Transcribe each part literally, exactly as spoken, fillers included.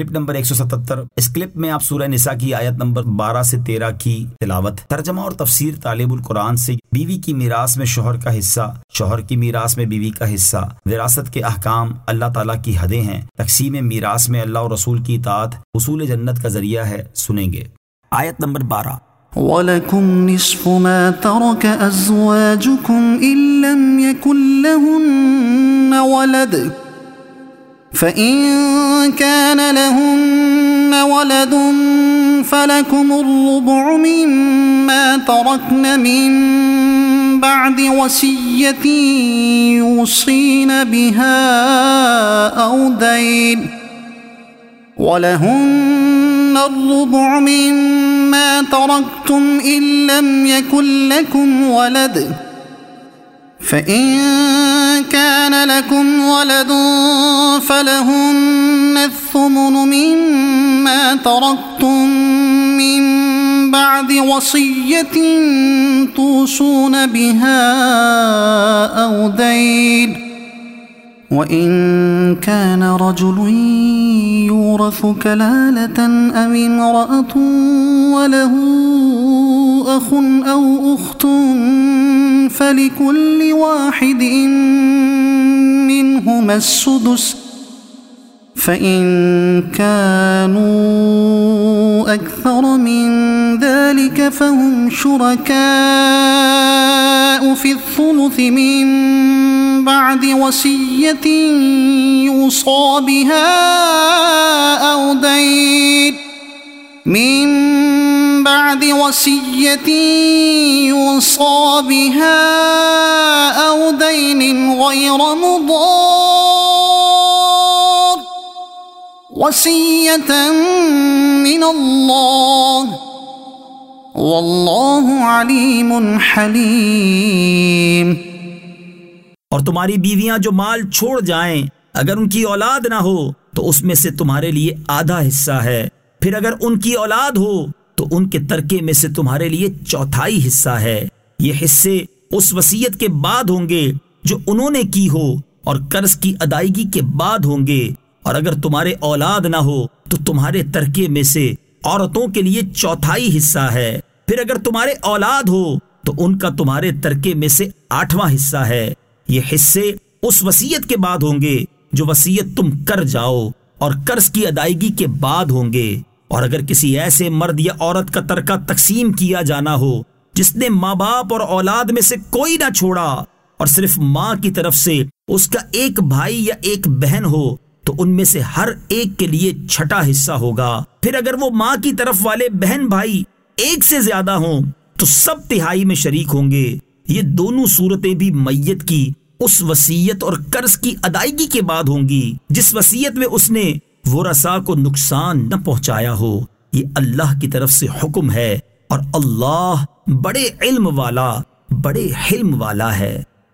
Clip number ایک سو ستتر۔ اس clip میں آپ سورہ نساء کی آیت نمبر بارہ سے تیرہ کی تلاوت، ترجمہ اور تفسیر طالب القرآن سے بیوی کی میراث میں شوہر کا حصہ، شوہر کی میراث میں بیوی کا حصہ، وراثت کے احکام، اللہ تعالیٰ کی حدیں ہیں، تقسیم میراث میں اللہ اور رسول کی اطاعت حصول جنت کا ذریعہ ہے۔ سنیں گے آیت نمبر بارہ۔ وَلَكُمْ نِصْفُ مَا تَرَكَ أَزْوَاجُكُمْ إِن لَّمْ يَكُن لَّهُنَّ وَلَدٌ فَإِن كَانَ لَهُنَّ وَلَدٌ فَلَكُمُ الرُّبُعُ مِمَّا تَرَكْنَ مِن بَعْدِ وَصِيَّةٍ يُوصِينَ بِهَا أَوْ دَيْنٍ وَلَهُنَّ الرُّبُعُ مِمَّا تَرَكْتُمْ إِن لَّمْ يَكُن لَّكُمْ وَلَدٌ فَإِن كَانَ لَكُمْ وَلَدٌ فَلَهُنَّ الثُّمُنُ مِمَّا تَرَكْتُم مِّن بَعْدِ وَصِيَّةٍ تُوصُونَ بِهَا أَوْ دَيْنٍ وَإِن كَانَ رَجُلٌ يُورَثُ كَلَالَةً أَوِ امْرَأَةٌ وَلَهُ أَخٌ أَوْ أُخْتٌ فَلِكُلِّ وَاحِدٍ مِّنْهُمَا السُّدُسُ فَإِن كَانُوا أَكْثَرَ مِن ذَلِكَ فَهُمْ شُرَكَاءُ فِي الثُّلُثِ مِن بَعْدِ وَصِيَّةٍ يُوصَى بِهَا أَوْ دَيْنٍ مِن بَعْدِ وَصِيَّةٍ يُوصَى بِهَا أَوْ دَيْنٍ غَيْرَ مُضَارٍّ وَصِيَّةً مِّنَ اللَّهِ وَاللَّهُ عَلِيمٌ حَلِيمٌ۔ اور تمہاری بیویاں جو مال چھوڑ جائیں اگر ان کی اولاد نہ ہو تو اس میں سے تمہارے لیے آدھا حصہ ہے، پھر اگر ان کی اولاد ہو تو ان کے ترکے میں سے تمہارے لیے چوتھائی حصہ ہے۔ یہ حصے اس وصیت کے بعد ہوں گے جو انہوں نے کی ہو اور قرض کی ادائیگی کے بعد ہوں گے، اور اگر تمہارے اولاد نہ ہو تو تمہارے ترکے میں سے عورتوں کے لیے چوتھائی حصہ ہے، پھر اگر تمہارے اولاد ہو تو ان کا تمہارے ترکے میں سے آٹھواں حصہ ہے۔ یہ حصے اس وصیت کے بعد ہوں گے جو وصیت تم کر جاؤ اور قرض کی ادائیگی کے بعد ہوں گے، اور اگر کسی ایسے مرد یا عورت کا ترکہ تقسیم کیا جانا ہو جس نے ماں باپ اور اولاد میں سے کوئی نہ چھوڑا اور صرف ماں کی طرف سے اس کا ایک بھائی یا ایک بہن ہو تو ان میں سے ہر ایک کے لیے چھٹا حصہ ہوگا، پھر اگر وہ ماں کی طرف والے بہن بھائی ایک سے زیادہ ہوں تو سب تہائی میں شریک ہوں گے۔ یہ دونوں صورتیں بھی میت کی اس وصیت اور قرض کی ادائیگی کے بعد ہوں گی جس وصیت میں اس نے ورثاء کو نقصان نہ پہنچایا ہو۔ یہ اللہ کی طرف سے حکم ہے اور اللہ بڑے علم والا بڑے حلم والا ہے۔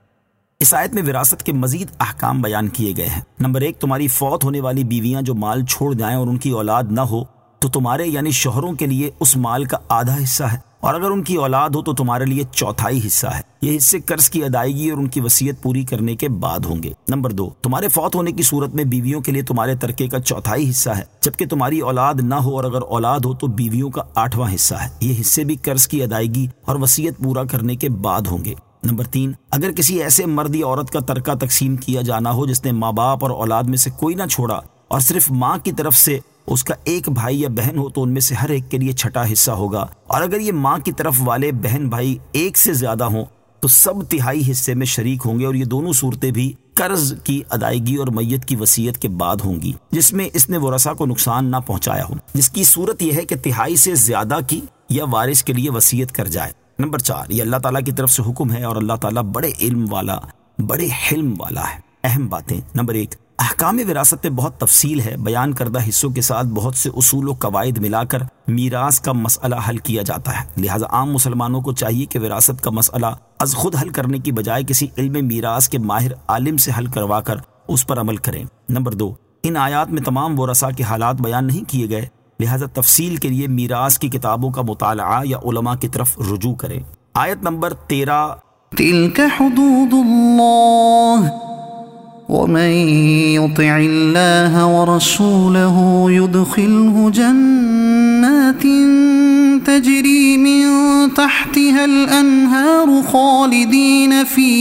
اس آیت میں وراثت کے مزید احکام بیان کیے گئے ہیں۔ نمبر ایک، تمہاری فوت ہونے والی بیویاں جو مال چھوڑ جائیں اور ان کی اولاد نہ ہو تو تمہارے یعنی شوہروں کے لیے اس مال کا آدھا حصہ ہے، اور اگر ان کی اولاد ہو تو تمہارے لیے چوتھائی حصہ ہے۔ یہ حصے قرض کی ادائیگی اور ان کی وصیت پوری کرنے کے بعد ہوں گے۔ نمبر دو، تمہارے فوت ہونے کی صورت میں بیویوں کے لیے تمہارے ترکے کا چوتھائی حصہ ہے، جبکہ تمہاری اولاد نہ ہو اور اگر اولاد ہو تو بیویوں کا آٹھواں حصہ ہے۔ یہ حصے بھی قرض کی ادائیگی اور وصیت پورا کرنے کے بعد ہوں گے۔ نمبر تین، اگر کسی ایسے مرد یا عورت کا ترکہ تقسیم کیا جانا ہو جس نے ماں باپ اور اولاد میں سے کوئی نہ چھوڑا اور صرف ماں کی طرف سے اس کا ایک بھائی یا بہن ہو تو ان میں سے ہر ایک کے لیے چھٹا حصہ ہوگا، اور اگر یہ ماں کی طرف والے بہن بھائی ایک سے زیادہ ہوں تو سب تہائی حصے میں شریک ہوں گے، اور یہ دونوں صورتیں بھی قرض کی ادائیگی اور میت کی وصیت کے بعد ہوں گی جس میں اس نے ورثاء کو نقصان نہ پہنچایا ہو، جس کی صورت یہ ہے کہ تہائی سے زیادہ کی یا وارث کے لیے وصیت کر جائے۔ نمبر چار، یہ اللہ تعالیٰ کی طرف سے حکم ہے اور اللہ تعالیٰ بڑے علم والا بڑے حلم والا ہے۔ اہم باتیں، نمبر ایک، احکام وراثت میں بہت تفصیل ہے، بیان کردہ حصوں کے ساتھ بہت سے اصول و قواعد ملا کر میراث کا مسئلہ حل کیا جاتا ہے، لہٰذا عام مسلمانوں کو چاہیے کہ وراثت کا مسئلہ از خود حل کرنے کی بجائے کسی علم میراث کے ماہر عالم سے حل کروا کر اس پر عمل کریں۔ نمبر دو، ان آیات میں تمام ورثاء کے حالات بیان نہیں کیے گئے، لہذا تفصیل کے لیے میراث کی کتابوں کا مطالعہ یا علماء کی طرف رجوع کریں۔ آیت نمبر تیرہ، تلك حدود اللہ ومن يطع الله ورسوله يدخله جنات تجري من تحتها الأنهار خالدين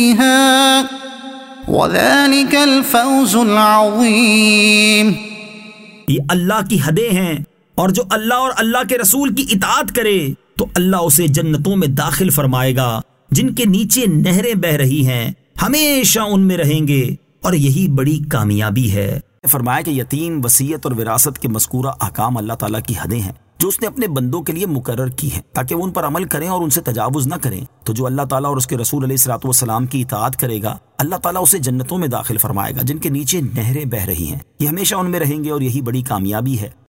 فيها وذلك الفوز العظيم. یہ اللہ کی حدیں ہیں، اور جو اللہ اور اللہ کے رسول کی اطاعت کرے تو اللہ اسے جنتوں میں داخل فرمائے گا جن کے نیچے نہریں بہہ رہی ہیں، ہمیشہ ان میں رہیں گے، اور یہی بڑی کامیابی ہے. فرمایا کہ یتیم، وصیت اور وراثت کے مذکورہ احکام اللہ تعالیٰ کی حدیں ہیں جو اس نے اپنے بندوں کے لیے مقرر کی ہیں تاکہ وہ ان پر عمل کریں اور ان سے تجاوز نہ کریں. تو جو اللہ تعالیٰ اور اس کے رسول علیہ الصلوۃ والسلام کی اطاعت کرے گا، اللہ تعالیٰ اسے جنتوں میں داخل فرمائے گا جن کے نیچے نہریں بہہ رہی ہیں، یہ ہمیشہ ان میں رہیں گے، اور یہی بڑی کامیابی ہے.